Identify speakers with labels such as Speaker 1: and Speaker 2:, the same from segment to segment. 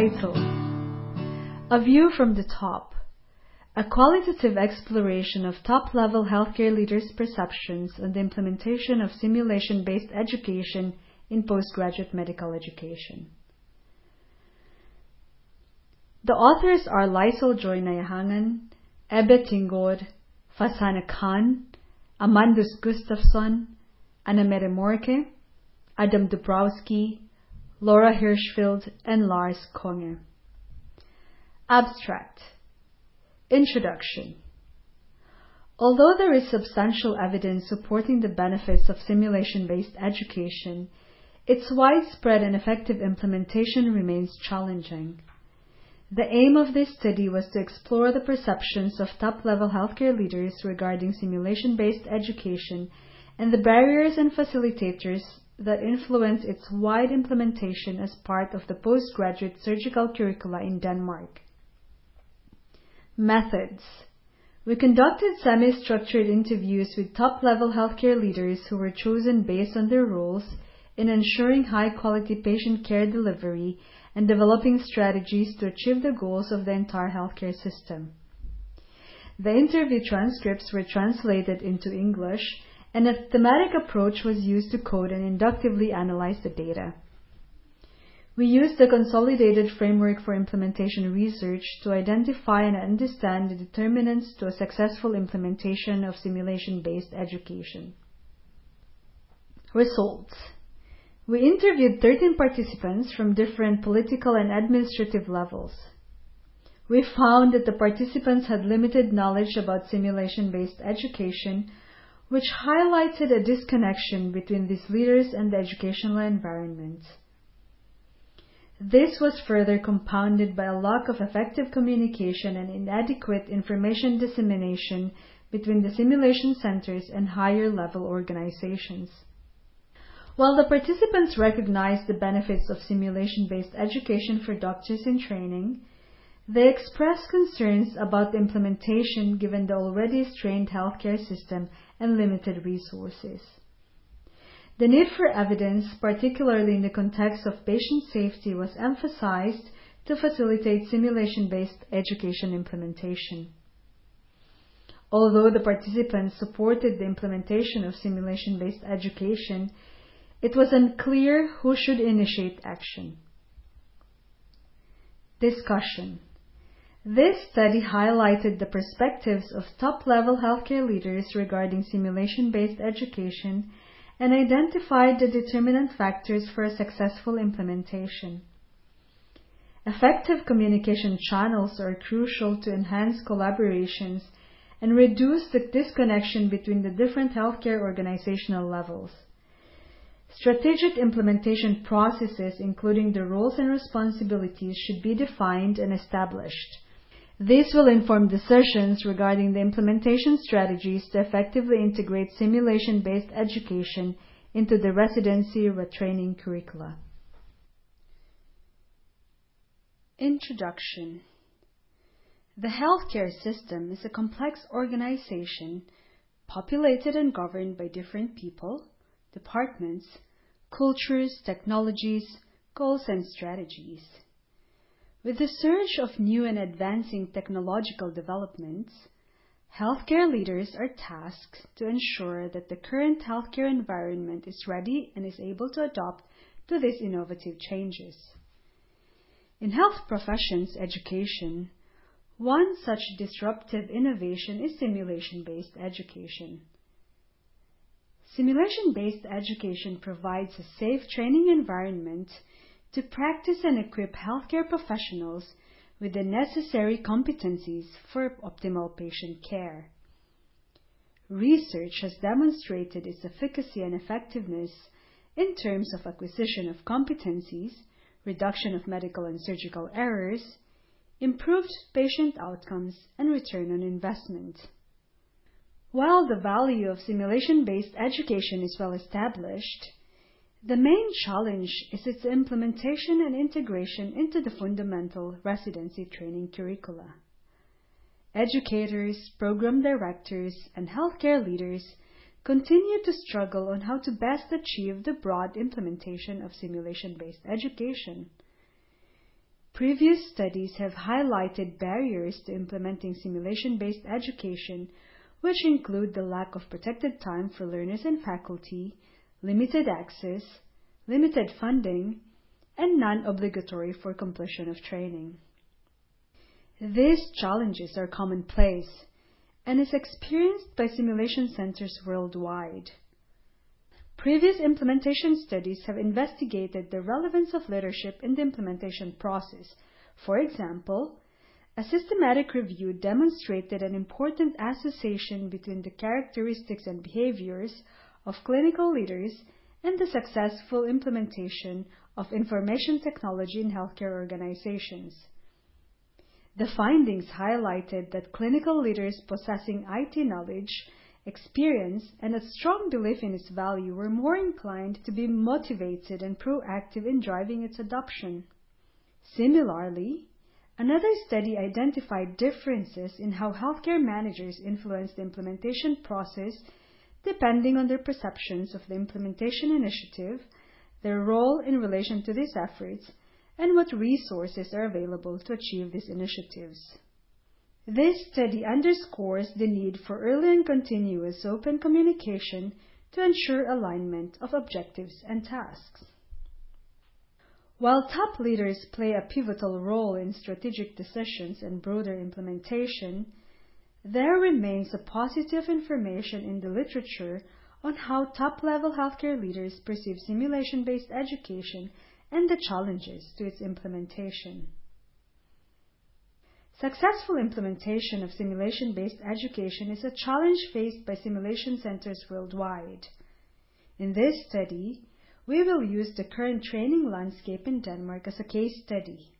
Speaker 1: Title: A View from the Top. A qualitative exploration of top-level healthcare leaders' perceptions on the implementation of simulation-based education in postgraduate medical education. The authors are Lysel Joy Nayahangan, Ebbe Tingod, Fasana Khan, Amandus Gustafsson, Anna Mere Morke, Adam Dubrowski, Laura Hirschfield, and Lars Konge. Abstract. Introduction. Although there is substantial evidence supporting the benefits of simulation-based education, its widespread and effective implementation remains challenging. The aim of this study was to explore the perceptions of top-level healthcare leaders regarding simulation-based education and the barriers and facilitators that influence its wide implementation as part of the postgraduate surgical curricula in Denmark. Methods. We conducted semi-structured interviews with top-level healthcare leaders who were chosen based on their roles in ensuring high-quality patient care delivery and developing strategies to achieve the goals of the entire healthcare system. The interview transcripts were translated into English, and a thematic approach was used to code and inductively analyze the data. We used the Consolidated Framework for Implementation Research to identify and understand the determinants to a successful implementation of simulation-based education. Results. We interviewed 13 participants from different political and administrative levels. We found that the participants had limited knowledge about simulation-based education, which highlighted a disconnection between these leaders and the educational environment. This was further compounded by a lack of effective communication and inadequate information dissemination between the simulation centers and higher-level organizations. While the participants recognized the benefits of simulation-based education for doctors in training, they expressed concerns about the implementation given the already strained healthcare system and limited resources. The need for evidence, particularly in the context of patient safety, was emphasized to facilitate simulation-based education implementation. Although the participants supported the implementation of simulation-based education, it was unclear who should initiate action. Discussion. This study highlighted the perspectives of top-level healthcare leaders regarding simulation-based education and identified the determinant factors for a successful implementation. Effective communication channels are crucial to enhance collaborations and reduce the disconnection between the different healthcare organizational levels. Strategic implementation processes, including the roles and responsibilities, should be defined and established. This will inform decisions regarding the implementation strategies to effectively integrate simulation-based education into the residency training curricula. Introduction. The healthcare system is a complex organization populated and governed by different people, departments, cultures, technologies, goals, and strategies. With the surge of new and advancing technological developments, healthcare leaders are tasked to ensure that the current healthcare environment is ready and is able to adapt to these innovative changes. In health professions education, one such disruptive innovation is simulation-based education. Simulation-based education provides a safe training environment to practice and equip healthcare professionals with the necessary competencies for optimal patient care. Research has demonstrated its efficacy and effectiveness in terms of acquisition of competencies, reduction of medical and surgical errors, improved patient outcomes, and return on investment. While the value of simulation-based education is well established, the main challenge is its implementation and integration into the fundamental residency training curricula. Educators, program directors, and healthcare leaders continue to struggle on how to best achieve the broad implementation of simulation-based education. Previous studies have highlighted barriers to implementing simulation-based education, which include the lack of protected time for learners and faculty, limited access, limited funding, and non-obligatory for completion of training. These challenges are commonplace and is experienced by simulation centers worldwide. Previous implementation studies have investigated the relevance of leadership in the implementation process. For example, a systematic review demonstrated an important association between the characteristics and behaviors of clinical leaders and the successful implementation of information technology in healthcare organizations. The findings highlighted that clinical leaders possessing IT knowledge, experience, and a strong belief in its value were more inclined to be motivated and proactive in driving its adoption. Similarly, another study identified differences in how healthcare managers influence the implementation process depending on their perceptions of the implementation initiative, their role in relation to these efforts, and what resources are available to achieve these initiatives. This study underscores the need for early and continuous open communication to ensure alignment of objectives and tasks. While top leaders play a pivotal role in strategic decisions and broader implementation, there remains a positive information in the literature on how top-level healthcare leaders perceive simulation-based education and the challenges to its implementation. Successful implementation of simulation-based education is a challenge faced by simulation centers worldwide. In this study, we will use the current training landscape in Denmark as a case study.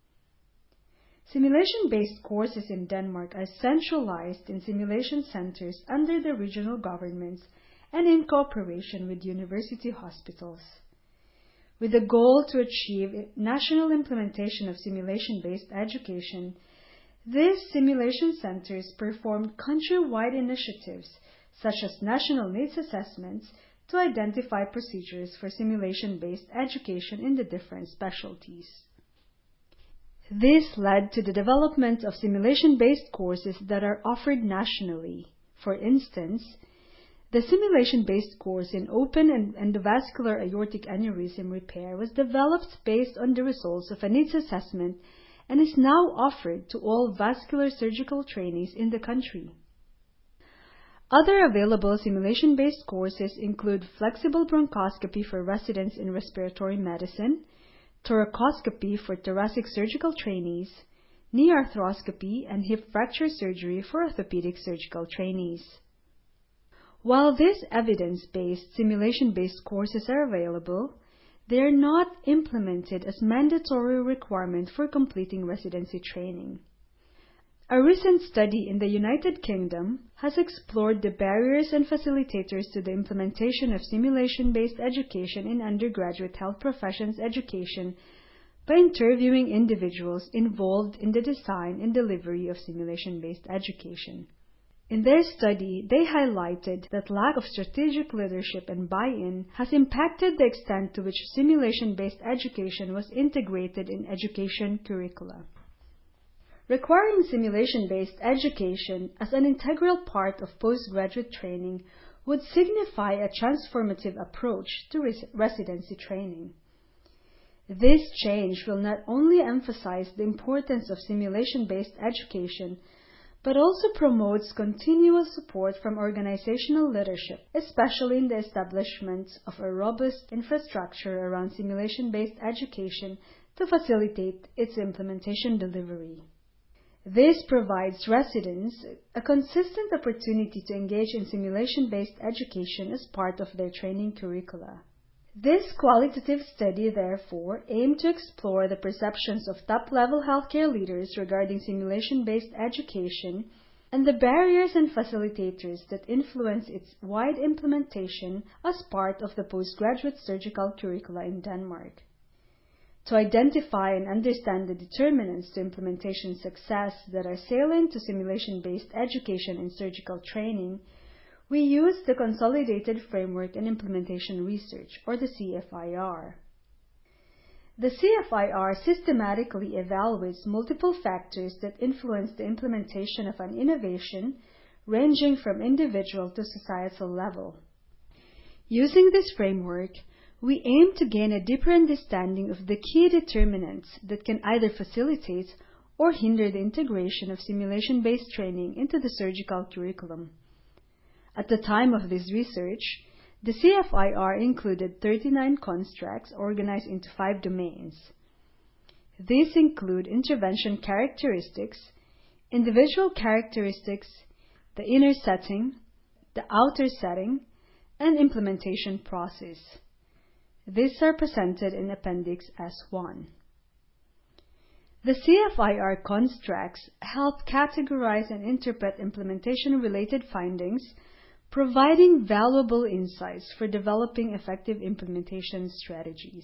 Speaker 1: Simulation-based courses in Denmark are centralized in simulation centers under the regional governments and in cooperation with university hospitals. With the goal to achieve national implementation of simulation-based education, these simulation centers perform country-wide initiatives such as national needs assessments to identify procedures for simulation-based education in the different specialties. This led to the development of simulation-based courses that are offered nationally. For instance, the simulation-based course in open and endovascular aortic aneurysm repair was developed based on the results of a needs assessment and is now offered to all vascular surgical trainees in the country. Other available simulation-based courses include flexible bronchoscopy for residents in respiratory medicine, thoracoscopy for thoracic surgical trainees, knee arthroscopy, and hip fracture surgery for orthopedic surgical trainees. While these evidence-based simulation-based courses are available, they are not implemented as mandatory requirement for completing residency training. A recent study in the United Kingdom has explored the barriers and facilitators to the implementation of simulation-based education in undergraduate health professions education by interviewing individuals involved in the design and delivery of simulation-based education. In their study, they highlighted that lack of strategic leadership and buy-in has impacted the extent to which simulation-based education was integrated in education curricula. Requiring simulation-based education as an integral part of postgraduate training would signify a transformative approach to residency training. This change will not only emphasize the importance of simulation-based education, but also promotes continuous support from organizational leadership, especially in the establishment of a robust infrastructure around simulation-based education to facilitate its implementation delivery. This provides residents a consistent opportunity to engage in simulation-based education as part of their training curricula. This qualitative study, therefore, aimed to explore the perceptions of top-level healthcare leaders regarding simulation-based education and the barriers and facilitators that influence its wide implementation as part of the postgraduate surgical curricula in Denmark. To identify and understand the determinants to implementation success that are salient to simulation-based education and surgical training, we use the Consolidated Framework and Implementation Research, or the CFIR. The CFIR systematically evaluates multiple factors that influence the implementation of an innovation, ranging from individual to societal level. Using this framework, we aim to gain a deeper understanding of the key determinants that can either facilitate or hinder the integration of simulation-based training into the surgical curriculum. At the time of this research, the CFIR included 39 constructs organized into 5 domains. These include intervention characteristics, individual characteristics, the inner setting, the outer setting, and implementation process. These are presented in Appendix S1. The CFIR constructs help categorize and interpret implementation-related findings, providing valuable insights for developing effective implementation strategies.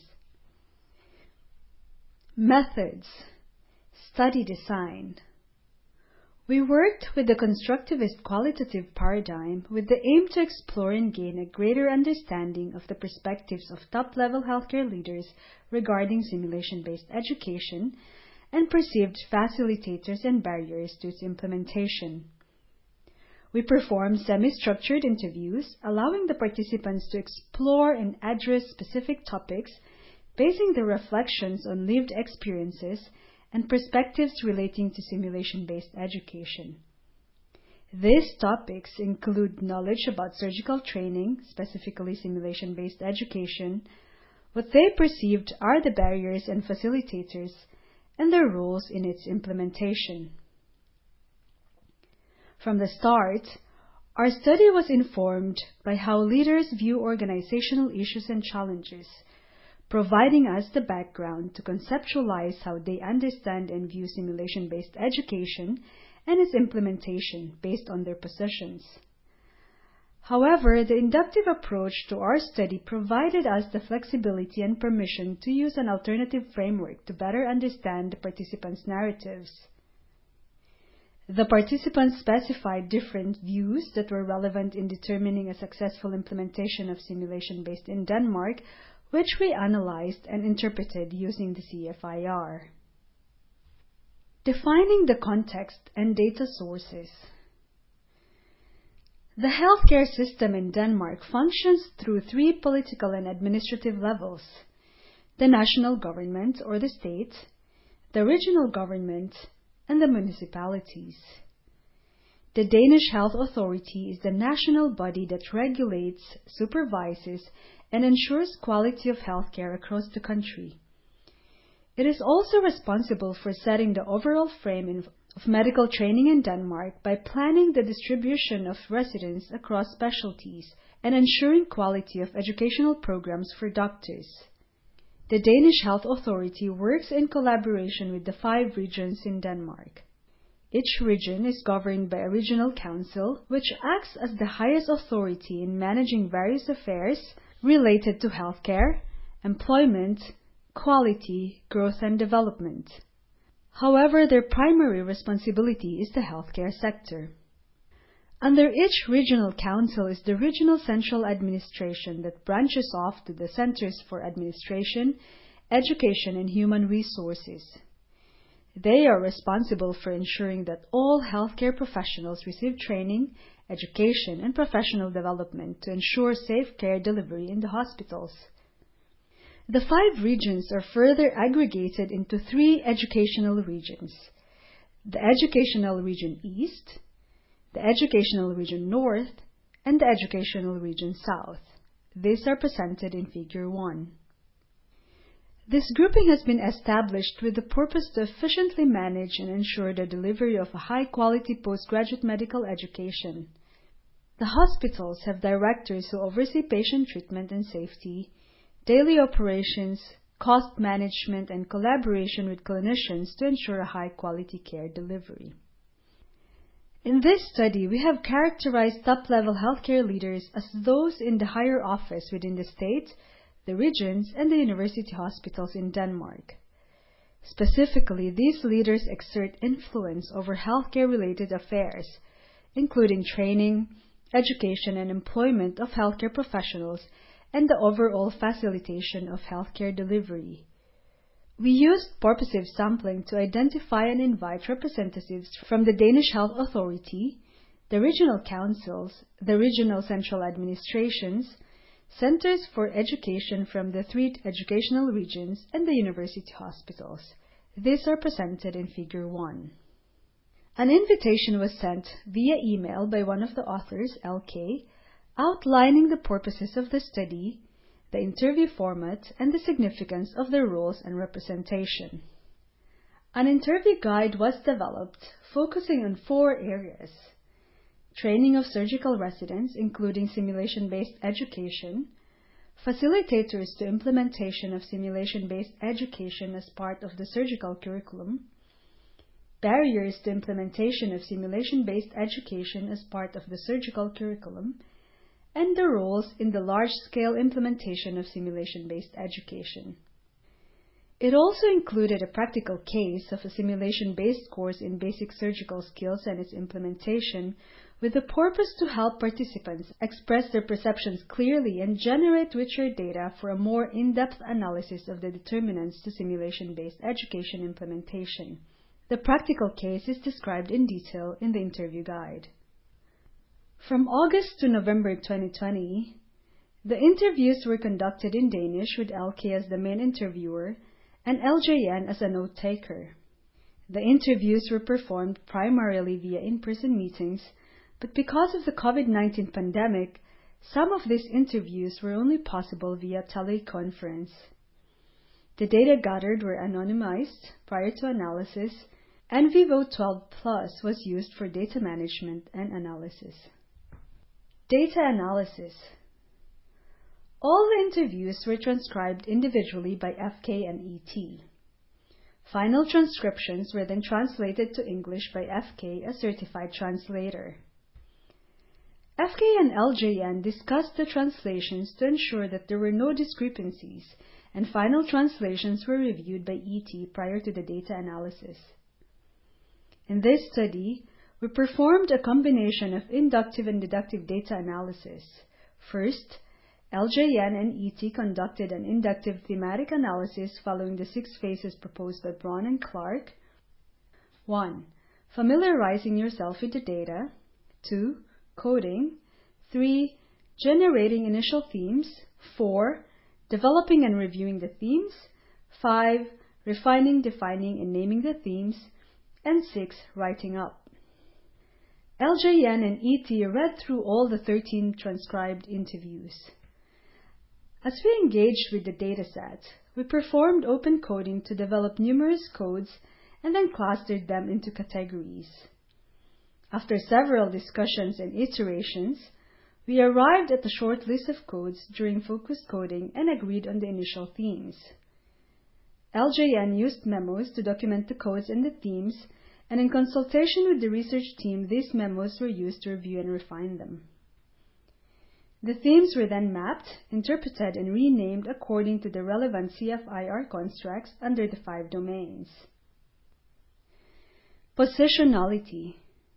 Speaker 1: Methods. Study design. We worked with the constructivist qualitative paradigm with the aim to explore and gain a greater understanding of the perspectives of top-level healthcare leaders regarding simulation-based education and perceived facilitators and barriers to its implementation. We performed semi-structured interviews, allowing the participants to explore and address specific topics, basing their reflections on lived experiences and perspectives relating to simulation-based education. These topics include knowledge about surgical training, specifically simulation-based education, what they perceived are the barriers and facilitators, and their roles in its implementation. From the start, our study was informed by how leaders view organizational issues and challenges, providing us the background to conceptualize how they understand and view simulation-based education and its implementation based on their positions. However, the inductive approach to our study provided us the flexibility and permission to use an alternative framework to better understand the participants' narratives. The participants specified different views that were relevant in determining a successful implementation of simulation-based in Denmark, which we analyzed and interpreted using the CFIR. Defining the context and data sources. The healthcare system in Denmark functions through 3 political and administrative levels: the national government or the state, the regional government, and the municipalities. The Danish Health Authority is the national body that regulates, supervises, and ensures quality of healthcare across the country. It is also responsible for setting the overall frame of medical training in Denmark by planning the distribution of residents across specialties and ensuring quality of educational programs for doctors. The Danish Health Authority works in collaboration with the 5 regions in Denmark. Each region is governed by a regional council, which acts as the highest authority in managing various affairs related to healthcare, employment, quality, growth, and development. However, their primary responsibility is the healthcare sector. Under each regional council is the regional central administration that branches off to the centers for administration, education, and human resources. They are responsible for ensuring that all healthcare professionals receive training, education, and professional development to ensure safe care delivery in the hospitals. The 5 regions are further aggregated into 3 educational regions: the Educational Region East, the Educational Region North, and the Educational Region South. These are presented in Figure 1. This grouping has been established with the purpose to efficiently manage and ensure the delivery of a high-quality postgraduate medical education. The hospitals have directors who oversee patient treatment and safety, daily operations, cost management, and collaboration with clinicians to ensure a high-quality care delivery. In this study, we have characterized top-level healthcare leaders as those in the higher office within the state, the regions, and the university hospitals in Denmark. Specifically, these leaders exert influence over healthcare-related affairs, including training, education, and employment of healthcare professionals, and the overall facilitation of healthcare delivery. We used purposive sampling to identify and invite representatives from the Danish Health Authority, the regional councils, the regional central administrations, centers for education from the 3 educational regions, and the university hospitals. These are presented in Figure 1. An invitation was sent via email by one of the authors, LK, outlining the purposes of the study, the interview format, and the significance of the roles and representation. An interview guide was developed focusing on 4 areas: training of surgical residents, including simulation-based education, facilitators to implementation of simulation-based education as part of the surgical curriculum, barriers to implementation of simulation-based education as part of the surgical curriculum, and the roles in the large-scale implementation of simulation-based education. It also included a practical case of a simulation-based course in basic surgical skills and its implementation, with the purpose to help participants express their perceptions clearly and generate richer data for a more in-depth analysis of the determinants to simulation-based education implementation. The practical case is described in detail in the interview guide. From August to November 2020, the interviews were conducted in Danish with LK as the main interviewer and LJN as a note-taker. The interviews were performed primarily via in-person meetings, but because of the COVID-19 pandemic, some of these interviews were only possible via teleconference. The data gathered were anonymized prior to analysis, and Vivo 12 Plus was used for data management and analysis. Data analysis. All the interviews were transcribed individually by FK and ET. Final transcriptions were then translated to English by FK, a certified translator. FK and LJN discussed the translations to ensure that there were no discrepancies, and final translations were reviewed by ET prior to the data analysis. In this study, we performed a combination of inductive and deductive data analysis. First, LJN and ET conducted an inductive thematic analysis following the 6 phases proposed by Braun and Clark. 1. Familiarizing yourself with the data. 2. Coding. 3. Generating initial themes. 4. Developing and reviewing the themes. 5. Refining, defining, and naming the themes. And 6. Writing up. LJN and ET read through all the 13 transcribed interviews. As we engaged with the dataset, we performed open coding to develop numerous codes and then clustered them into categories. After several discussions and iterations, we arrived at a short list of codes during focused coding and agreed on the initial themes. LJN used memos to document the codes and the themes, and in consultation with the research team, these memos were used to review and refine them. The themes were then mapped, interpreted, and renamed according to the relevant CFIR constructs under the 5 domains. Positionality.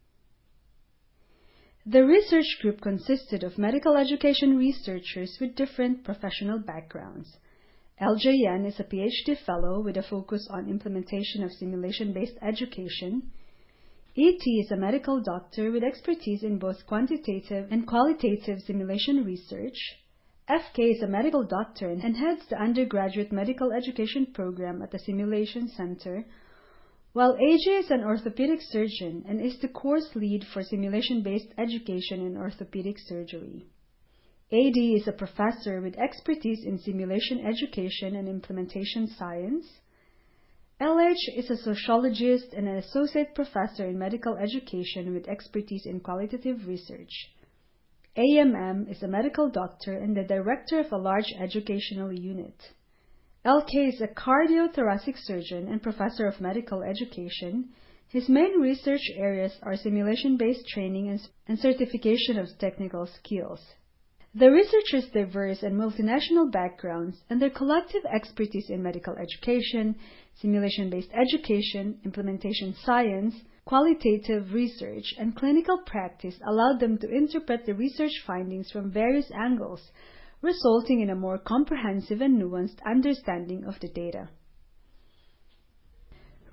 Speaker 1: The research group consisted of medical education researchers with different professional backgrounds. LJN is a PhD fellow with a focus on implementation of simulation-based education. ET is a medical doctor with expertise in both quantitative and qualitative simulation research. FK is a medical doctor and heads the undergraduate medical education program at the Simulation Center, while AJ is an orthopedic surgeon and is the course lead for simulation-based education in orthopedic surgery. AD is a professor with expertise in simulation education and implementation science. LH is a sociologist and an associate professor in medical education with expertise in qualitative research. AMM is a medical doctor and the director of a large educational unit. LK is a cardiothoracic surgeon and professor of medical education. His main research areas are simulation-based training and certification of technical skills. The researchers' diverse and multinational backgrounds and their collective expertise in medical education, simulation-based education, implementation science, qualitative research, and clinical practice allowed them to interpret the research findings from various angles, resulting in a more comprehensive and nuanced understanding of the data.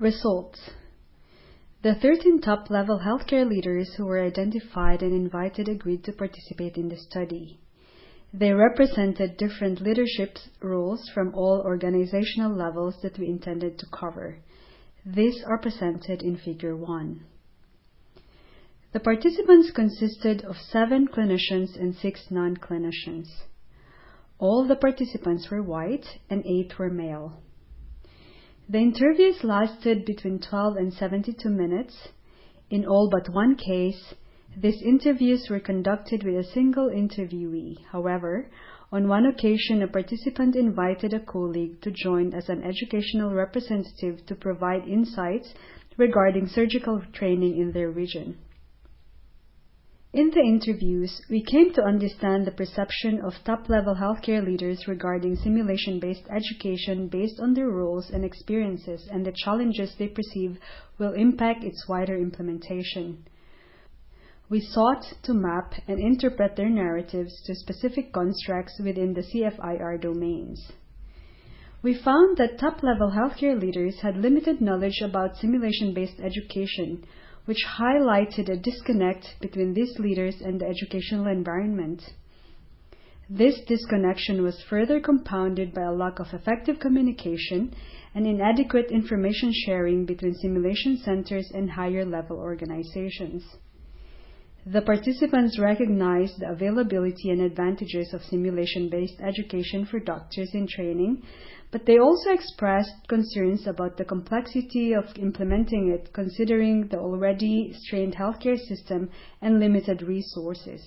Speaker 1: Results. The 13 top-level healthcare leaders who were identified and invited agreed to participate in the study. They represented different leadership roles from all organizational levels that we intended to cover. These are presented in Figure 1. The participants consisted of 7 clinicians and 6 non-clinicians. All the participants were white and 8 were male. The interviews lasted between 12 and 72 minutes. In all but one case, these interviews were conducted with a single interviewee. However, on one occasion, a participant invited a colleague to join as an educational representative to provide insights regarding surgical training in their region. In the interviews, we came to understand the perception of top-level healthcare leaders regarding simulation-based education based on their roles and experiences and the challenges they perceive will impact its wider implementation. We sought to map and interpret their narratives to specific constructs within the CFIR domains. We found that top-level healthcare leaders had limited knowledge about simulation-based education, which highlighted a disconnect between these leaders and the educational environment. This disconnection was further compounded by a lack of effective communication and inadequate information sharing between simulation centers and higher-level organizations. The participants recognized the availability and advantages of simulation-based education for doctors in training, but they also expressed concerns about the complexity of implementing it, considering the already strained healthcare system and limited resources.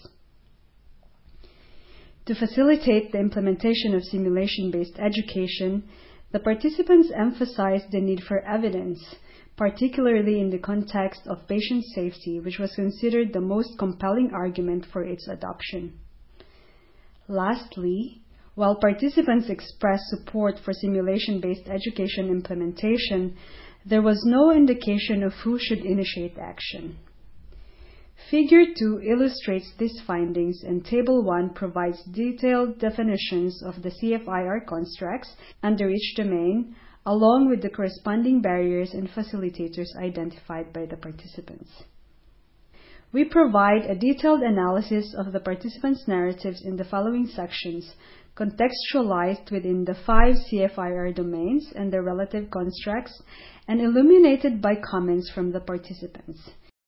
Speaker 1: To facilitate the implementation of simulation-based education, the participants emphasized the need for evidence, particularly in the context of patient safety, which was considered the most compelling argument for its adoption. Lastly, while participants expressed support for simulation-based education implementation, there was no indication of who should initiate action. Figure 2 illustrates these findings, and Table 1 provides detailed definitions of the CFIR constructs under each domain, along with the corresponding barriers and facilitators identified by the participants. We provide a detailed analysis of the participants' narratives in the following sections, contextualized within the 5 CFIR domains and their relative constructs, and illuminated by comments from the participants.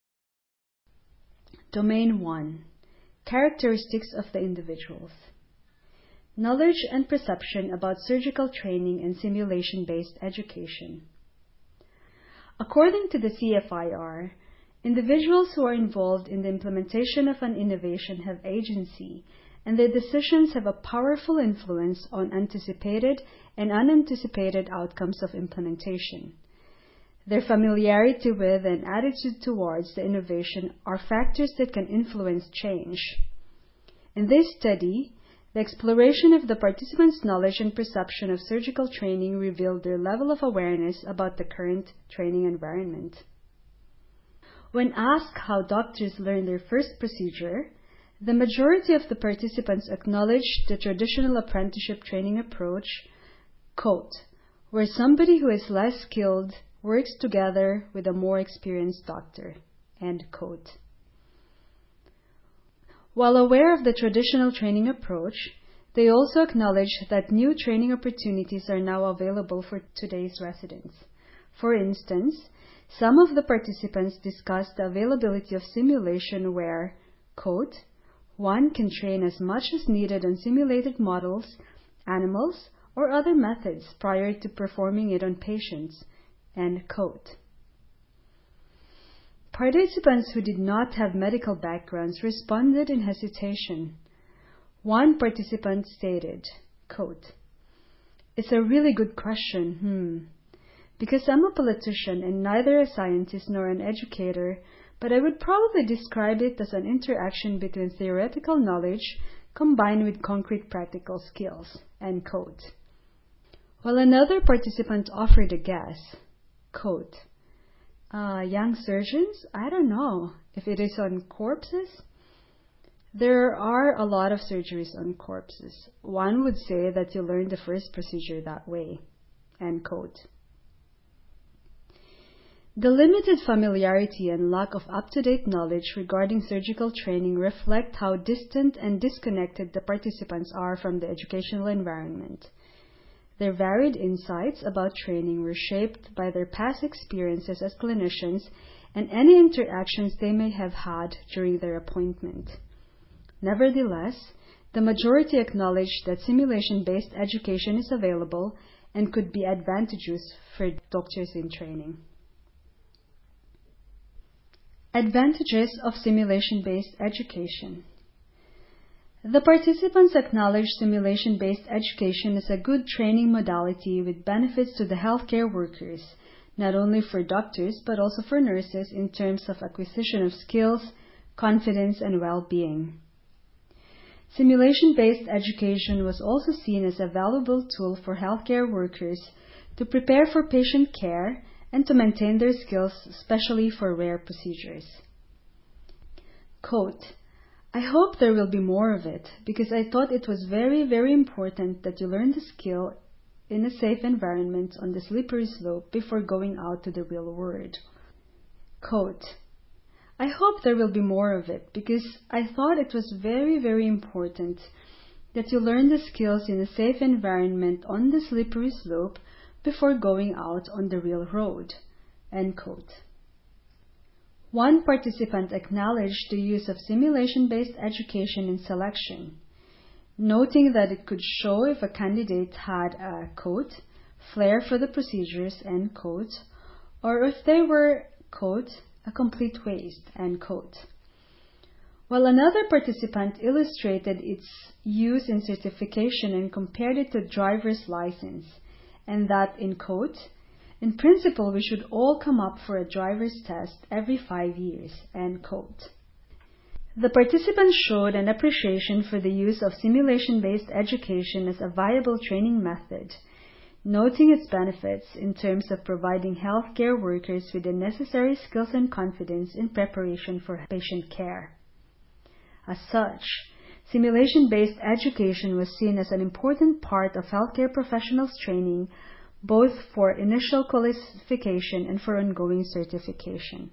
Speaker 1: Domain 1. Characteristics of the individuals. Knowledge and perception about surgical training and simulation-based education. According to the CFIR, individuals who are involved in the implementation of an innovation have agency, and their decisions have a powerful influence on anticipated and unanticipated outcomes of implementation. Their familiarity with and attitude towards the innovation are factors that can influence change. In this study, the exploration of the participants' knowledge and perception of surgical training revealed their level of awareness about the current training environment. When asked how doctors learn their first procedure, the majority of the participants acknowledged the traditional apprenticeship training approach, quote, where somebody who is less skilled works together with a more experienced doctor, end quote. While aware of the traditional training approach, they also acknowledge that new training opportunities are now available for today's residents. For instance, some of the participants discussed the availability of simulation where, quote, one can train as much as needed on simulated models, animals, or other methods prior to performing it on patients, end quote. Participants who did not have medical backgrounds responded in hesitation. One participant stated, quote, it's a really good question, because I'm a politician and neither a scientist nor an educator, but I would probably describe it as an interaction between theoretical knowledge combined with concrete practical skills, end quote. While another participant offered a guess, quote, young surgeons? I don't know. If it is on corpses? There are a lot of surgeries on corpses. One would say that you learn the first procedure that way, end quote. The limited familiarity and lack of up-to-date knowledge regarding surgical training reflect how distant and disconnected the participants are from the educational environment. Their varied insights about training were shaped by their past experiences as clinicians and any interactions they may have had during their appointment. Nevertheless, the majority acknowledge that simulation-based education is available and could be advantageous for doctors in training. Advantages of simulation-based education. The participants acknowledge simulation-based education is a good training modality with benefits to the healthcare workers, not only for doctors but also for nurses in terms of acquisition of skills, confidence, and well-being. Simulation-based education was also seen as a valuable tool for healthcare workers to prepare for patient care and to maintain their skills, especially for rare procedures. Quote, "I hope there will be more of it because I thought it was very, very important that you learn the skill in a safe environment on the slippery slope before going out to the real world." Quote, "I hope there will be more of it because I thought it was very, very important that you learn the skills in a safe environment on the slippery slope before going out on the real road." End quote. One participant acknowledged the use of simulation-based education in selection, noting that it could show if a candidate had a, quote, "flair for the procedures," end quote, or if they were, quote, "a complete waste," end quote. While another participant illustrated its use in certification and compared it to driver's license, and that, in quote, "In principle, we should all come up for a driver's test every 5 years," end quote. The participants showed an appreciation for the use of simulation-based education as a viable training method, noting its benefits in terms of providing healthcare workers with the necessary skills and confidence in preparation for patient care. As such, simulation-based education was seen as an important part of healthcare professionals' training, both for initial qualification and for ongoing certification.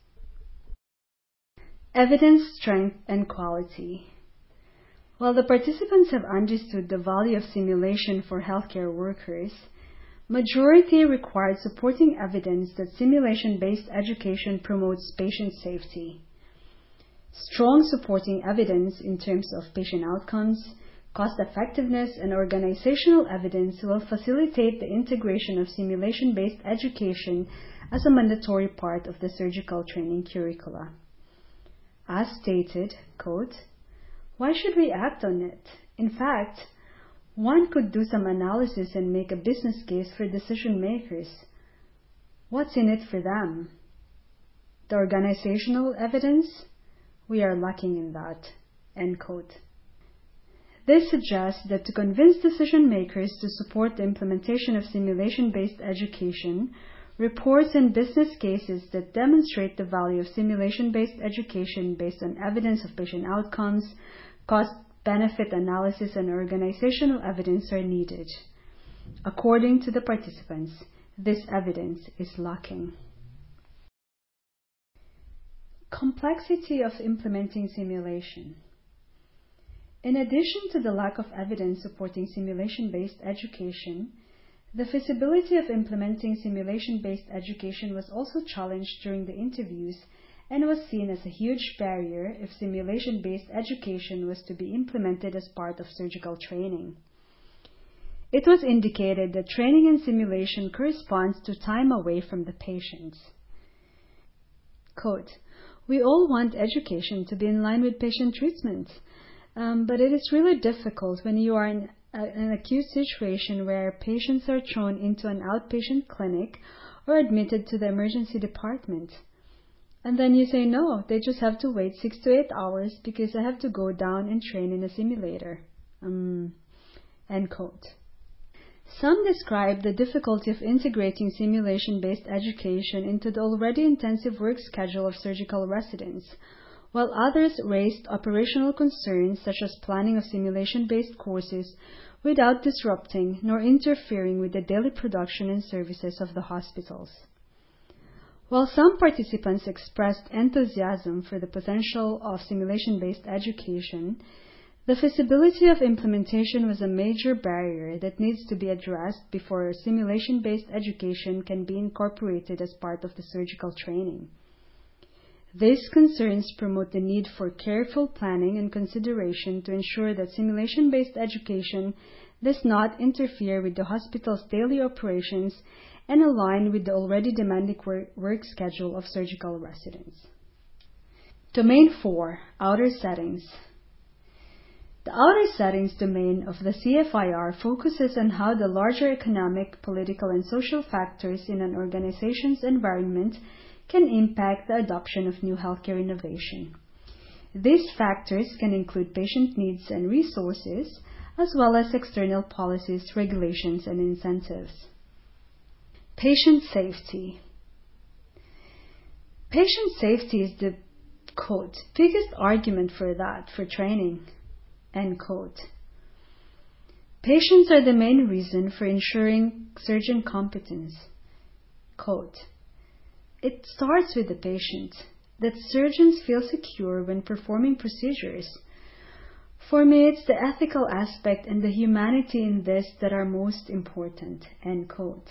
Speaker 1: Evidence strength and quality. While the participants have understood the value of simulation for healthcare workers, majority required supporting evidence that simulation-based education promotes patient safety. Strong supporting evidence in terms of patient outcomes, cost-effectiveness, and organizational evidence will facilitate the integration of simulation-based education as a mandatory part of the surgical training curricula. As stated, quote, "Why should we act on it? In fact, one could do some analysis and make a business case for decision makers. What's in it for them? The organizational evidence? We are lacking in that." End quote. This suggests that to convince decision makers to support the implementation of simulation-based education, reports and business cases that demonstrate the value of simulation-based education based on evidence of patient outcomes, cost-benefit analysis, and organizational evidence are needed. According to the participants, this evidence is lacking. Complexity of implementing simulation. In addition to the lack of evidence supporting simulation-based education, the feasibility of implementing simulation-based education was also challenged during the interviews and was seen as a huge barrier if simulation-based education was to be implemented as part of surgical training. It was indicated that training in simulation corresponds to time away from the patients. Quote, "We all want education to be in line with patient treatment. But it is really difficult when you are in an acute situation where patients are thrown into an outpatient clinic or admitted to the emergency department. And then you say, no, they just have to wait 6 to 8 hours because I have to go down and train in a simulator." End quote. Some describe the difficulty of integrating simulation-based education into the already intensive work schedule of surgical residents, while others raised operational concerns such as planning of simulation-based courses without disrupting nor interfering with the daily production and services of the hospitals. While some participants expressed enthusiasm for the potential of simulation-based education, the feasibility of implementation was a major barrier that needs to be addressed before simulation-based education can be incorporated as part of the surgical training. These concerns promote the need for careful planning and consideration to ensure that simulation-based education does not interfere with the hospital's daily operations and align with the already demanding work schedule of surgical residents. Domain 4, Outer Settings. The outer settings domain of the CFIR focuses on how the larger economic, political, and social factors in an organization's environment can impact the adoption of new healthcare innovation. These factors can include patient needs and resources, as well as external policies, regulations, and incentives. Patient safety. Patient safety is the, quote, biggest argument for training, end quote. Patients are the main reason for ensuring surgeon competence. Quote, it starts with the patient, that surgeons feel secure when performing procedures. For me, it's the ethical aspect and the humanity in this that are most important, end quote.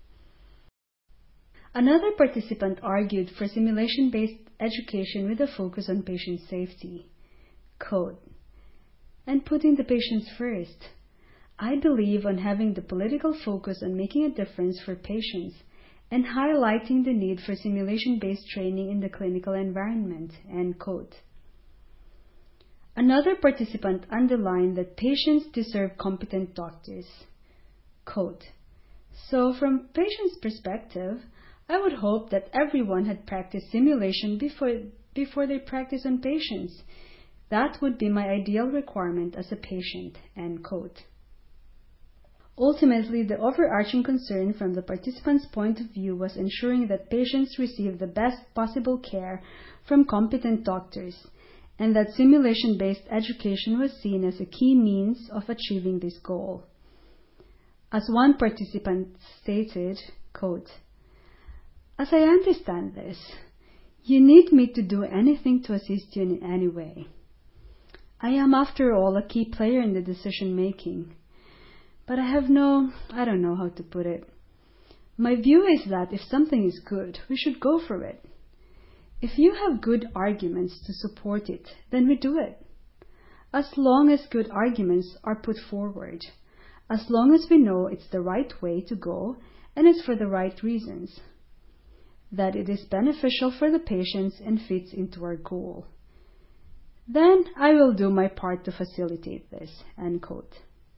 Speaker 1: Another participant argued for simulation-based education with a focus on patient safety. Quote, and putting the patients first. I believe on having the political focus on making a difference for patients and highlighting the need for simulation-based training in the clinical environment, end quote. Another participant underlined that patients deserve competent doctors. Quote, so from patients' perspective, I would hope that everyone had practiced simulation before they practice on patients. That would be my ideal requirement as a patient, end quote. Ultimately, the overarching concern from the participants' point of view was ensuring that patients receive the best possible care from competent doctors, and that simulation-based education was seen as a key means of achieving this goal. As one participant stated, quote, as I understand this, you need me to do anything to assist you in any way. I am, after all, a key player in the decision-making. But I don't know how to put it. My view is that if something is good, we should go for it. If you have good arguments to support it, then we do it. As long as good arguments are put forward, as long as we know it's the right way to go and it's for the right reasons, that it is beneficial for the patients and fits into our goal, then I will do my part to facilitate this, end quote.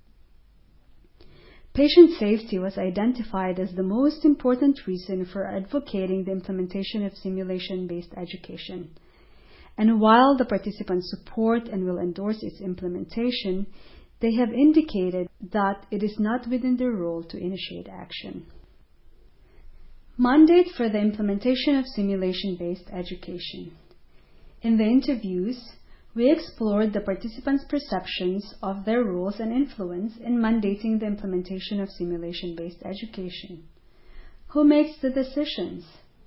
Speaker 1: Patient safety was identified as the most important reason for advocating the implementation of simulation-based education. And while the participants support and will endorse its implementation, they have indicated that it is not within their role to initiate action. Mandate for the implementation of simulation-based education. In the interviews, we explored the participants' perceptions of their roles and influence in mandating the implementation of simulation-based education. Who makes the decisions?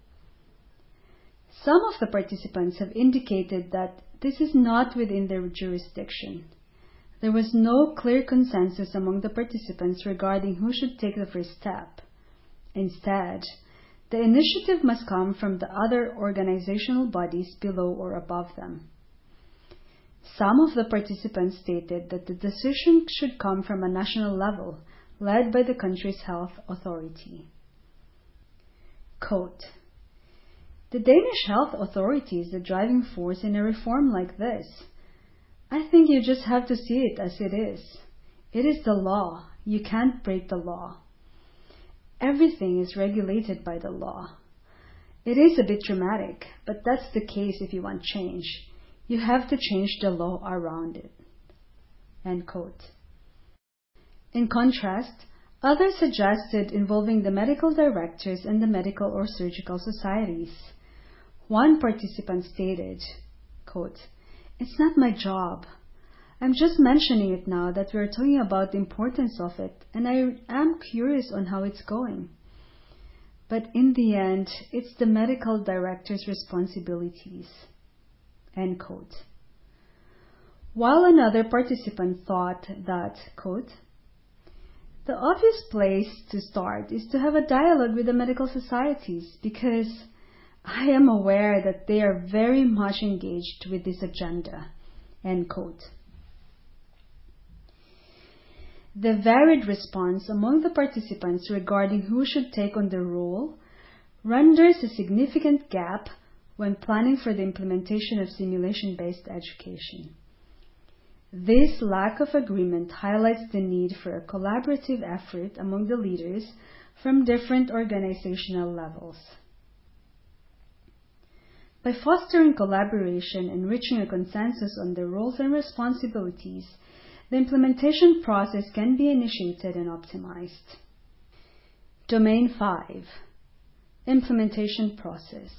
Speaker 1: Some of the participants have indicated that this is not within their jurisdiction. There was no clear consensus among the participants regarding who should take the first step. Instead, the initiative must come from the other organizational bodies below or above them. Some of the participants stated that the decision should come from a national level, led by the country's health authority. Quote, the Danish health authority is the driving force in a reform like this. I think you just have to see it as it is. It is the law. You can't break the law. Everything is regulated by the law. It is a bit dramatic, but that's the case if you want change. You have to change the law around it. End quote. In contrast, others suggested involving the medical directors and the medical or surgical societies. One participant stated, quote, it's not my job. I'm just mentioning it now that we're talking about the importance of it, and I am curious on how it's going. but in the end, it's the medical director's responsibilities." End quote. While another participant thought that, quote, "The obvious place to start is to have a dialogue with the medical societies because I am aware that they are very much engaged with this agenda." End quote. The varied response among the participants regarding who should take on the role renders a significant gap when planning for the implementation of simulation-based education. This lack of agreement highlights the need for a collaborative effort among the leaders from different organizational levels. By fostering collaboration and reaching a consensus on the roles and responsibilities, the implementation process can be initiated and optimized. Domain 5. Implementation process.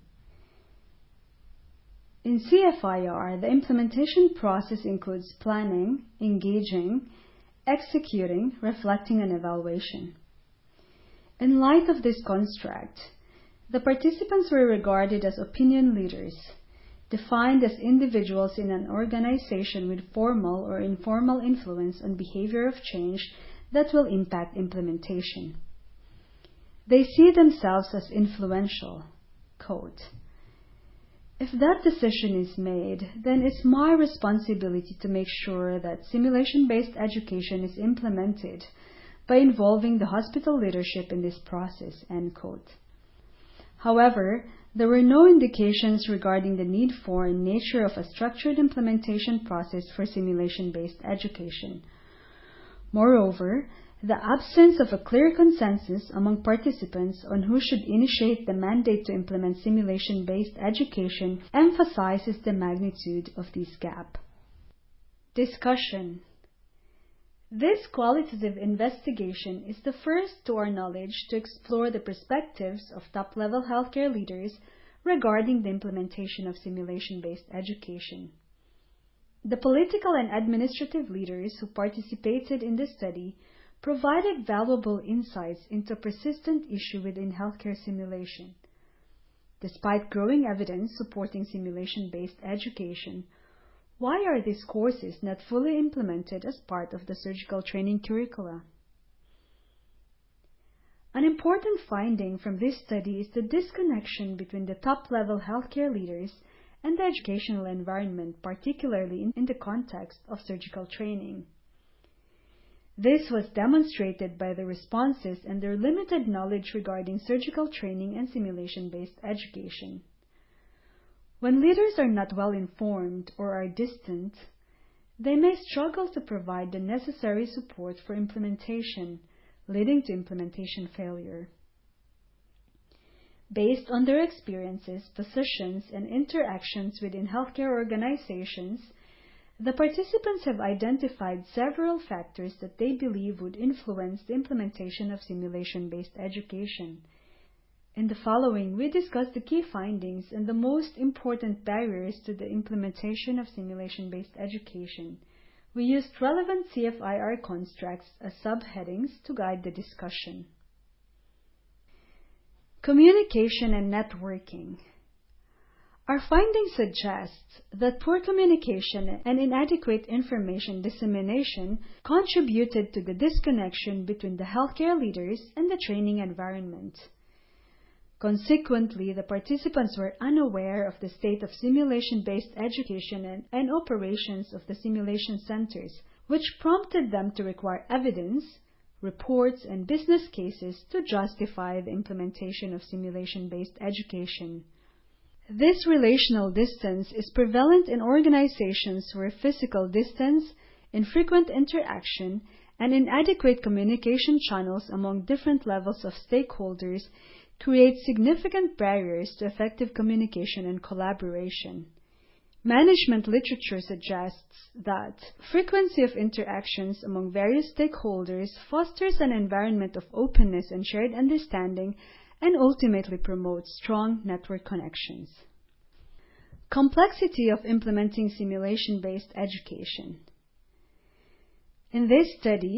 Speaker 1: In CFIR, the implementation process includes planning, engaging, executing, reflecting, and evaluation. In light of this construct, the participants were regarded as opinion leaders, defined as individuals in an organization with formal or informal influence on behavior of change that will impact implementation. They see themselves as influential. Quote, "If that decision is made, then it's my responsibility to make sure that simulation-based education is implemented by involving the hospital leadership in this process." End quote. However, there were no indications regarding the need for and nature of a structured implementation process for simulation-based education. Moreover, the absence of a clear consensus among participants on who should initiate the mandate to implement simulation-based education emphasizes the magnitude of this gap. Discussion. This qualitative investigation is the first, to our knowledge, to explore the perspectives of top-level healthcare leaders regarding the implementation of simulation-based education. The political and administrative leaders who participated in the study provided valuable insights into a persistent issue within healthcare simulation. Despite growing evidence supporting simulation-based education, why are these courses not fully implemented as part of the surgical training curricula? An important finding from this study is the disconnection between the top-level healthcare leaders and the educational environment, particularly in the context of surgical training. This was demonstrated by the responses and their limited knowledge regarding surgical training and simulation-based education. When leaders are not well informed or are distant, they may struggle to provide the necessary support for implementation, leading to implementation failure. Based on their experiences, positions, and interactions within healthcare organizations, the participants have identified several factors that they believe would influence the implementation of simulation-based education. In the following, we discuss the key findings and the most important barriers to the implementation of simulation-based education. We used relevant CFIR constructs as subheadings to guide the discussion. Communication and networking. Our findings suggest that poor communication and inadequate information dissemination contributed to the disconnection between the healthcare leaders and the training environment. Consequently, the participants were unaware of the state of simulation-based education and operations of the simulation centers, which prompted them to require evidence, reports, and business cases to justify the implementation of simulation-based education. This relational distance is prevalent in organizations where physical distance, infrequent interaction, and inadequate communication channels among different levels of stakeholders create significant barriers to effective communication and collaboration. Management literature suggests that frequency of interactions among various stakeholders fosters an environment of openness and shared understanding and ultimately promotes strong network connections. Complexity of implementing simulation-based education. In this study,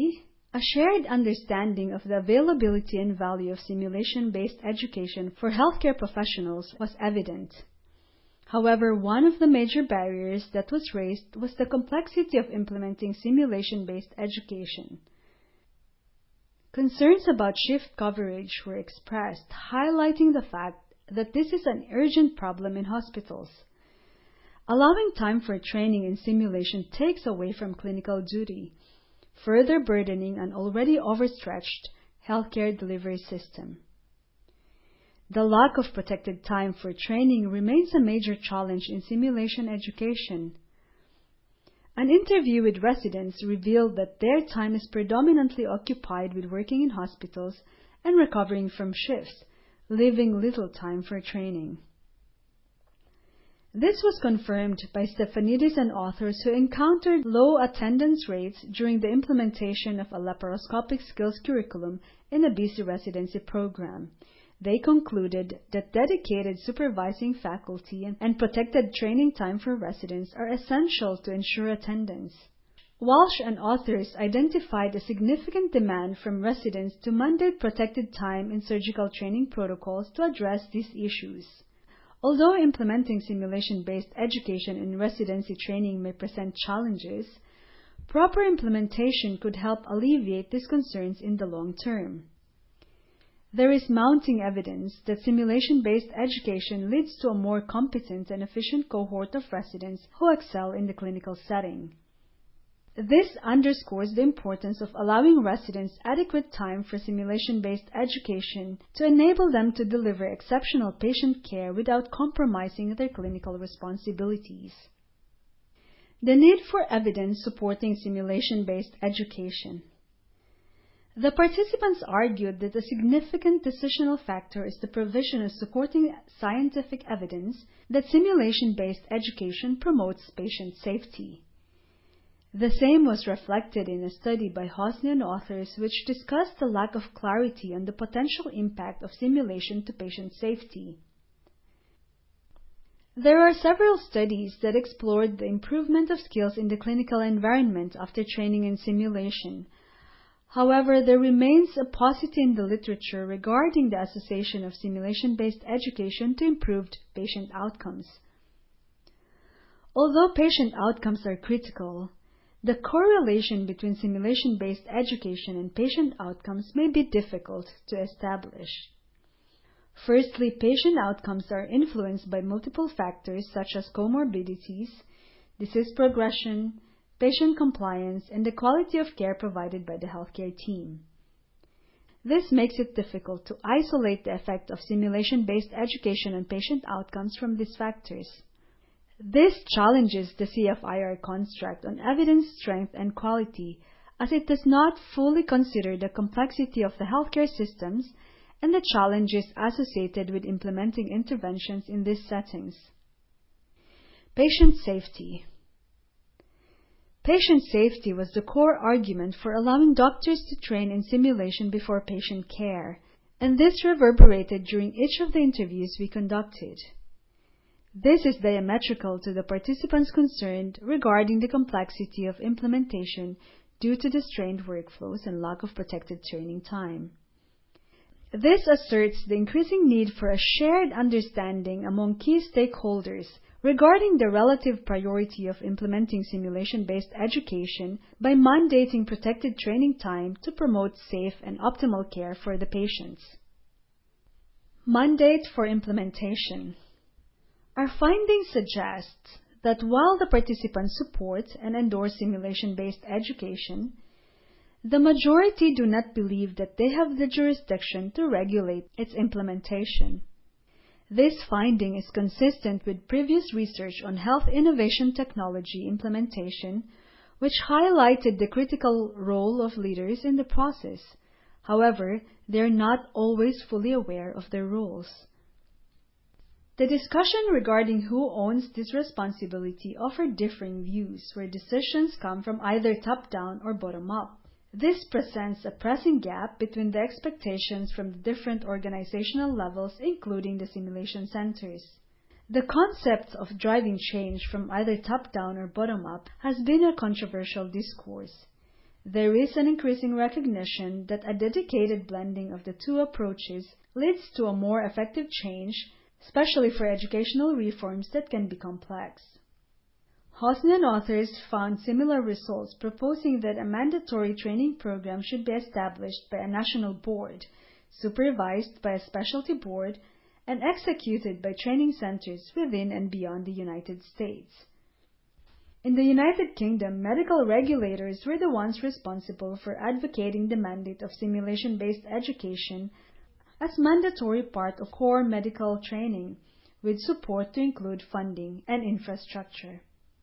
Speaker 1: A shared understanding of the availability and value of simulation-based education for healthcare professionals was evident. However, one of the major barriers that was raised was the complexity of implementing simulation-based education. Concerns about shift coverage were expressed, highlighting the fact that this is an urgent problem in hospitals. Allowing time for training in simulation takes away from clinical duty, further burdening an already overstretched healthcare delivery system. The lack of protected time for training remains a major challenge in simulation education. An interview with residents revealed that their time is predominantly occupied with working in hospitals and recovering from shifts, leaving little time for training. This was confirmed by Stefanidis and authors who encountered low attendance rates during the implementation of a laparoscopic skills curriculum in a busy residency program. They concluded that dedicated supervising faculty and protected training time for residents are essential to ensure attendance. Walsh and authors identified a significant demand from residents to mandate protected time in surgical training protocols to address these issues. Although implementing simulation-based education in residency training may present challenges, proper implementation could help alleviate these concerns in the long term. There is mounting evidence that simulation-based education leads to a more competent and efficient cohort of residents who excel in the clinical setting. This underscores the importance of allowing residents adequate time for simulation-based education to enable them to deliver exceptional patient care without compromising their clinical responsibilities. The need for evidence supporting simulation-based education. The participants argued that a significant decisional factor is the provision of supporting scientific evidence that simulation-based education promotes patient safety. The same was reflected in a study by Hosny and authors which discussed the lack of clarity on the potential impact of simulation to patient safety. There are several studies that explored the improvement of skills in the clinical environment after training in simulation. However, there remains a paucity in the literature regarding the association of simulation-based education to improved patient outcomes. Although patient outcomes are critical, the correlation between simulation-based education and patient outcomes may be difficult to establish. Firstly, patient outcomes are influenced by multiple factors such as comorbidities, disease progression, patient compliance, and the quality of care provided by the healthcare team. This makes it difficult to isolate the effect of simulation-based education on patient outcomes from these factors. This challenges the CFIR construct on evidence strength and quality, as it does not fully consider the complexity of the healthcare systems and the challenges associated with implementing interventions in these settings. Patient safety. Patient safety was the core argument for allowing doctors to train in simulation before patient care, and this reverberated during each of the interviews we conducted. This is diametrical to the participants concerned regarding the complexity of implementation due to the strained workflows and lack of protected training time. This asserts the increasing need for a shared understanding among key stakeholders regarding the relative priority of implementing simulation-based education by mandating protected training time to promote safe and optimal care for the patients. Mandate for implementation. Our findings suggest that while the participants support and endorse simulation-based education, the majority do not believe that they have the jurisdiction to regulate its implementation. This finding is consistent with previous research on health innovation technology implementation, which highlighted the critical role of leaders in the process. However, they are not always fully aware of their roles. The discussion regarding who owns this responsibility offered differing views where decisions come from either top-down or bottom-up. This presents a pressing gap between the expectations from the different organizational levels, including the simulation centers. The concept of driving change from either top-down or bottom-up has been a controversial discourse. There is an increasing recognition that a dedicated blending of the two approaches leads to a more effective change, especially for educational reforms that can be complex. Hosny and authors found similar results, proposing that a mandatory training program should be established by a national board, supervised by a specialty board, and executed by training centers within and beyond the United States. In the United Kingdom, medical regulators were the ones responsible for advocating the mandate of simulation-based education as mandatory part of core medical training, with support to include funding and infrastructure.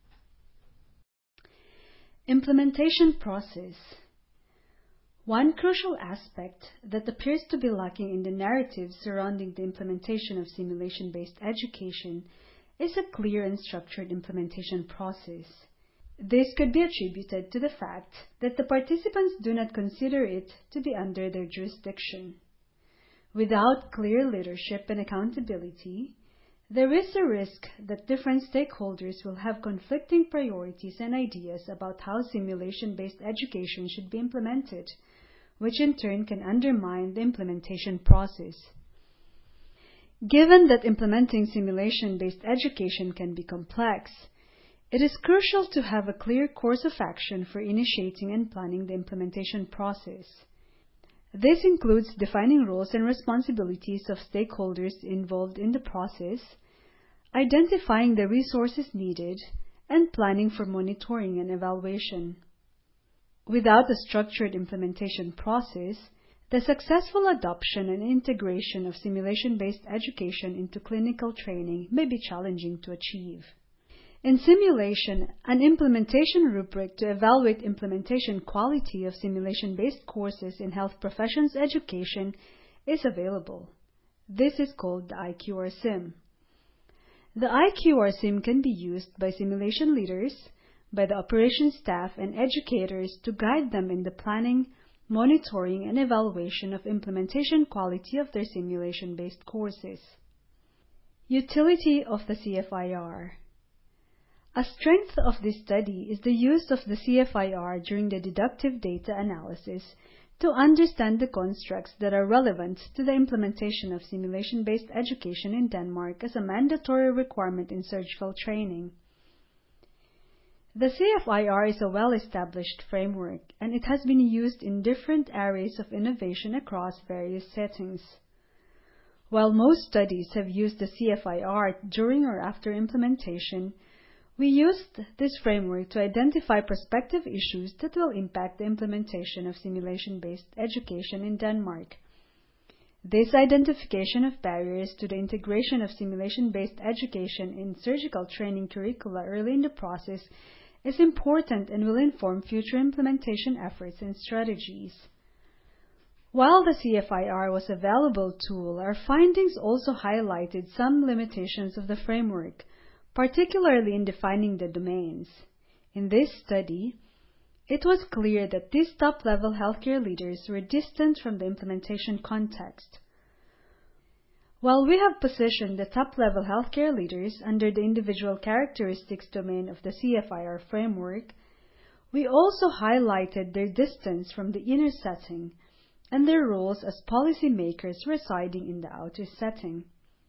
Speaker 1: Implementation process. One crucial aspect that appears to be lacking in the narrative surrounding the implementation of simulation-based education is a clear and structured implementation process. This could be attributed to the fact that the participants do not consider it to be under their jurisdiction. Without clear leadership and accountability, there is a risk that different stakeholders will have conflicting priorities and ideas about how simulation-based education should be implemented, which in turn can undermine the implementation process. Given that implementing simulation-based education can be complex, it is crucial to have a clear course of action for initiating and planning the implementation process. This includes defining roles and responsibilities of stakeholders involved in the process, identifying the resources needed, and planning for monitoring and evaluation. Without a structured implementation process, the successful adoption and integration of simulation-based education into clinical training may be challenging to achieve. In simulation, an implementation rubric to evaluate implementation quality of simulation-based courses in health professions education is available. This is called the IQR-SIM. The IQR-SIM can be used by simulation leaders, by the operations staff, and educators to guide them in the planning, monitoring, and evaluation of implementation quality of their simulation-based courses. Utility of the CFIR. A strength of this study is the use of the CFIR during the deductive data analysis to understand the constructs that are relevant to the implementation of simulation-based education in Denmark as a mandatory requirement in surgical training. The CFIR is a well-established framework, and it has been used in different areas of innovation across various settings. While most studies have used the CFIR during or after implementation, we used this framework to identify prospective issues that will impact the implementation of simulation-based education in Denmark. This identification of barriers to the integration of simulation-based education in surgical training curricula early in the process is important and will inform future implementation efforts and strategies. While the CFIR was a valuable tool, our findings also highlighted some limitations of the framework, particularly in defining the domains. In this study, it was clear that these top-level healthcare leaders were distant from the implementation context. While we have positioned the top-level healthcare leaders under the individual characteristics domain of the CFIR framework, we also highlighted their distance from the inner setting and their roles as policymakers residing in the outer setting.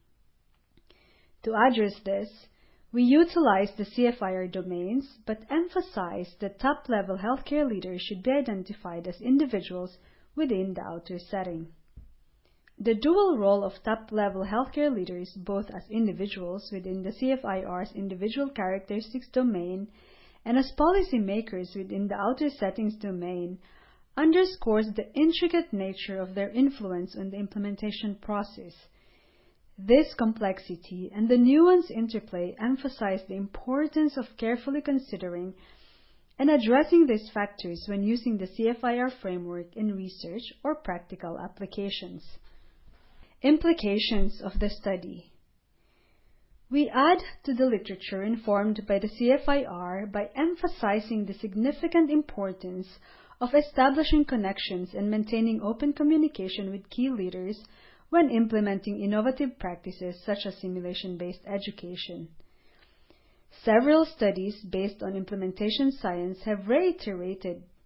Speaker 1: To address this, we utilized the CFIR domains, but emphasized that top-level healthcare leaders should be identified as individuals within the outer setting. The dual role of top-level healthcare leaders, both as individuals within the CFIR's individual characteristics domain and as policymakers within the outer settings domain, underscores the intricate nature of their influence on the implementation process. This complexity and the nuanced interplay emphasize the importance of carefully considering and addressing these factors when using the CFIR framework in research or practical applications. Implications of the study. We add to the literature informed by the CFIR by emphasizing the significant importance of establishing connections and maintaining open communication with key leaders when implementing innovative practices such as simulation-based education. Several studies based on implementation science have reiterated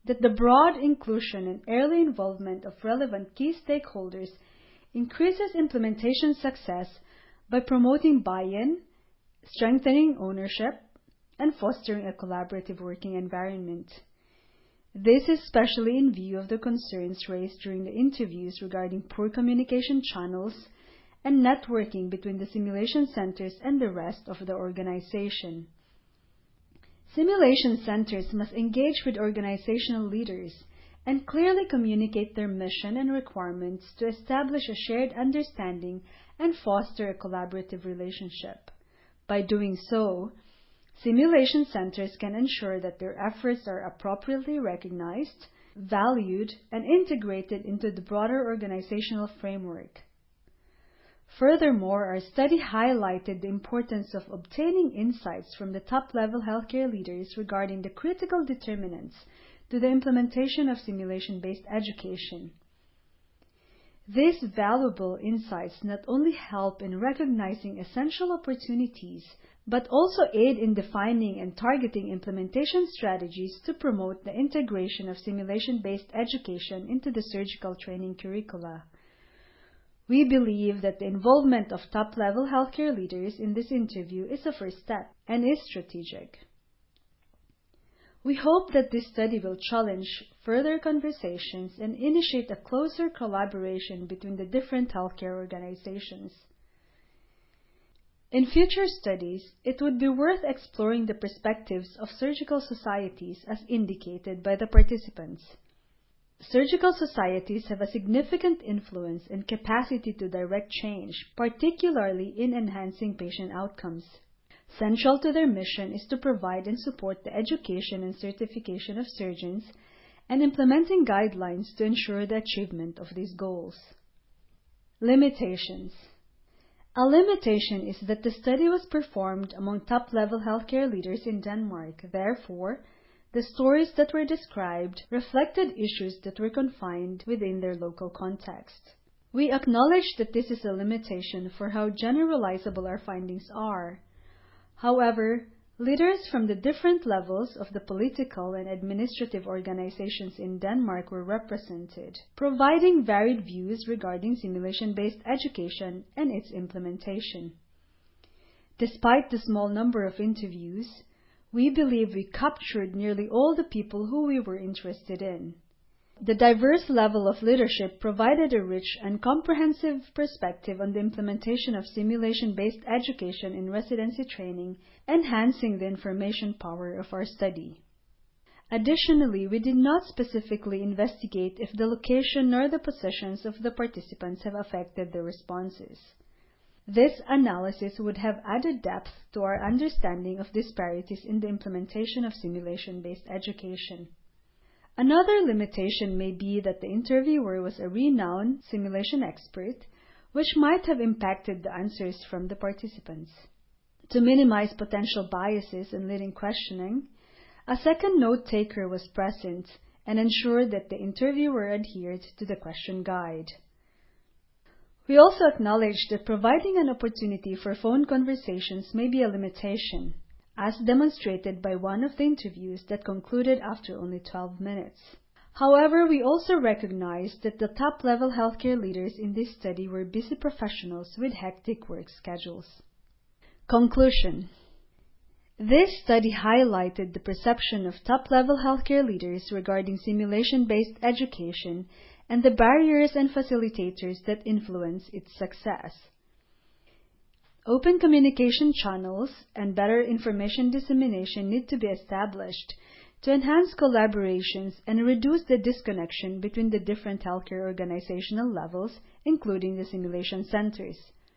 Speaker 1: that the broad inclusion and early involvement of relevant key stakeholders increases implementation success by promoting buy-in, strengthening ownership, and fostering a collaborative working environment. This is especially in view of the concerns raised during the interviews regarding poor communication channels and networking between the simulation centers and the rest of the organization. Simulation centers must engage with organizational leaders and clearly communicate their mission and requirements to establish a shared understanding and foster a collaborative relationship. By doing so, simulation centers can ensure that their efforts are appropriately recognized, valued, and integrated into the broader organizational framework. Furthermore, our study highlighted the importance of obtaining insights from the top-level healthcare leaders regarding the critical determinants to the implementation of simulation-based education. These valuable insights not only help in recognizing essential opportunities, but also aid in defining and targeting implementation strategies to promote the integration of simulation-based education into the surgical training curricula. We believe that the involvement of top-level healthcare leaders in this interview is a first step and is strategic. We hope that this study will challenge further conversations and initiate a closer collaboration between the different healthcare organizations. In future studies, it would be worth exploring the perspectives of surgical societies as indicated by the participants. Surgical societies have a significant influence and capacity to direct change, particularly in enhancing patient outcomes. Central to their mission is to provide and support the education and certification of surgeons and implementing guidelines to ensure the achievement of these goals. Limitations. A limitation is that the study was performed among top-level healthcare leaders in Denmark. Therefore, the stories that were described reflected issues that were confined within their local context. We acknowledge that this is a limitation for how generalizable our findings are. However, leaders from the different levels of the political and administrative organizations in Denmark were represented, providing varied views regarding simulation-based education and its implementation. Despite the small number of interviews, we believe we captured nearly all the people who we were interested in. The diverse level of leadership provided a rich and comprehensive perspective on the implementation of simulation-based education in residency training, enhancing the information power of our study. Additionally, we did not specifically investigate if the location nor the positions of the participants have affected their responses. This analysis would have added depth to our understanding of disparities in the implementation of simulation-based education. Another limitation may be that the interviewer was a renowned simulation expert, which might have impacted the answers from the participants. To minimize potential biases in leading questioning, a second note-taker was present and ensured that the interviewer adhered to the question guide. We also acknowledge that providing an opportunity for phone conversations may be a limitation, as demonstrated by one of the interviews that concluded after only 12 minutes. However, we also recognize that the top-level healthcare leaders in this study were busy professionals with hectic work schedules. Conclusion. This study highlighted the perception of top-level healthcare leaders regarding simulation-based education and the barriers and facilitators that influence its success. Open communication channels and better information dissemination need to be established to enhance collaborations and reduce the disconnection between the different healthcare organizational levels, including the simulation centers.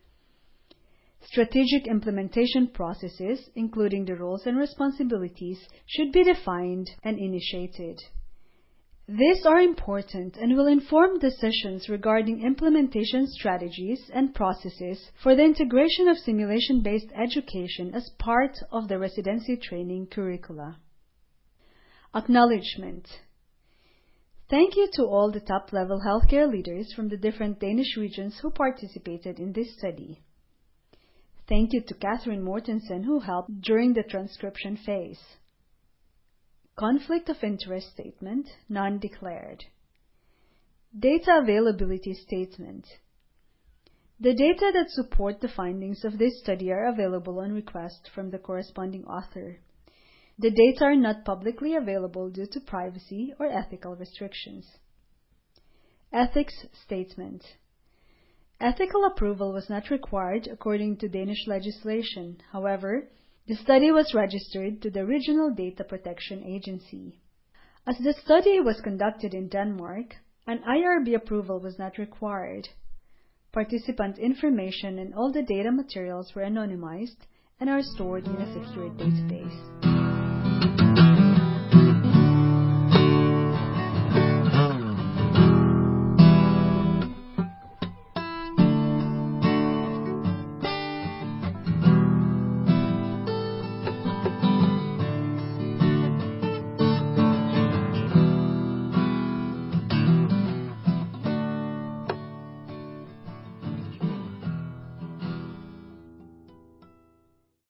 Speaker 1: Strategic implementation processes, including the roles and responsibilities, should be defined and initiated. These are important and will inform decisions regarding implementation strategies and processes for the integration of simulation-based education as part of the residency training curricula. Acknowledgement. Thank you to all the top-level healthcare leaders from the different Danish regions who participated in this study. Thank you to Catherine Mortensen who helped during the transcription phase. Conflict of interest statement, non-declared. Data availability statement. The data that support the findings of this study are available on request from the corresponding author. The data are not publicly available due to privacy or ethical restrictions. Ethics statement. Ethical approval was not required according to Danish legislation. However, the study was registered to the Regional Data Protection Agency. As the study was conducted in Denmark, an IRB approval was not required. Participant information and all the data materials were anonymized and are stored in a secured database.